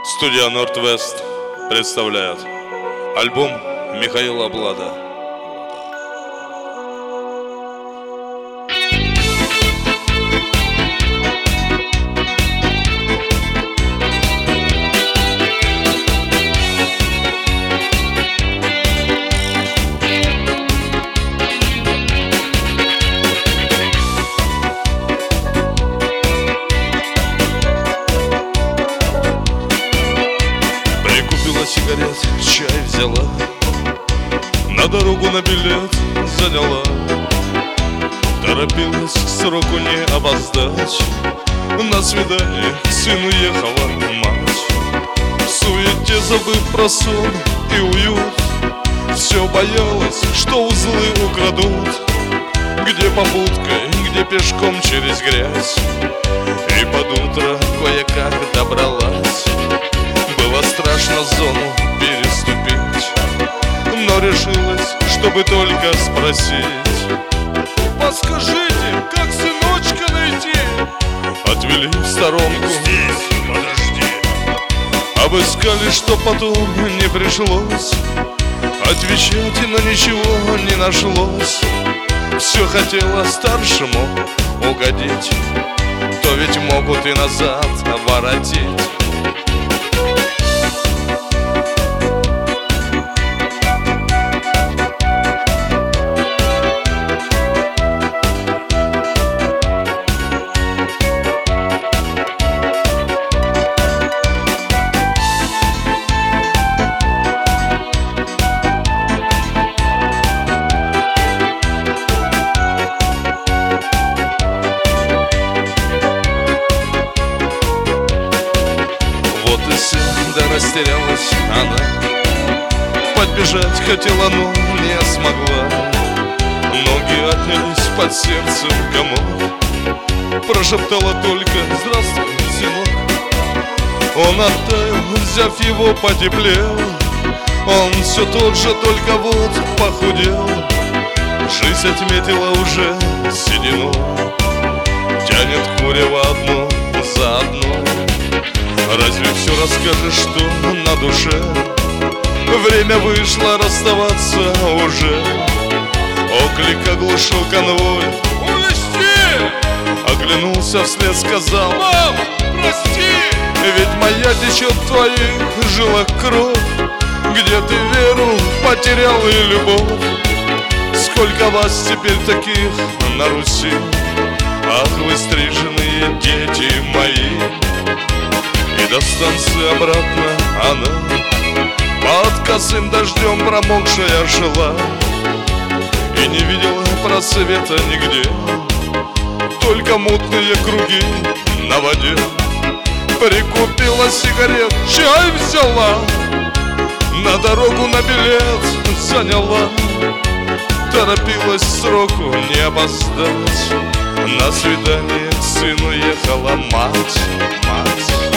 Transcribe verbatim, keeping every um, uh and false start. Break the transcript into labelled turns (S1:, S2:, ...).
S1: Студия Норд-Вест представляет альбом Михаила Блада. Сигарет, чай взяла, на дорогу на билет заняла. Торопилась к сроку не опоздать, на свидание к сыну ехала мать. В суете забыв про сон и уют, все боялась, что узлы украдут. Где попуткой, где пешком через грязь, и под утро кое-как добралась. Было страшно зону переступить, но решилась, чтобы только спросить: подскажите, как сыночка найти? Отвели в сторонку: здесь, подожди. Обыскали, что потом не пришлось отвечать, но ничего не нашлось. Все хотела старшему угодить, то ведь могут и назад воротить. Да растерялась она, подбежать хотела, но не смогла. Ноги отнялись под сердцем комок, прошептала только: здравствуй, сынок. Он оттаял, взяв его, потеплел. Он все тот же, только вот похудел. Жизнь отметила уже седину, тянет курево одно за одно. Разве все расскажешь, что на душе? Время вышло, расставаться уже. Оклик оглушил конвой: увести! Оглянулся вслед, сказал: мам, прости! Ведь моя течет в твоих жилах кровь. Где ты веру потерял и любовь? Сколько вас теперь таких на Руси? Ах, вы стриженные дети мои! И до станции обратно она под косым дождем промокшая шла, и не видела просвета нигде, только мутные круги на воде. Прикупила сигарет, чай взяла, на дорогу на билет заняла. Торопилась сроку не опоздать, на свидание к сыну ехала мать, мать.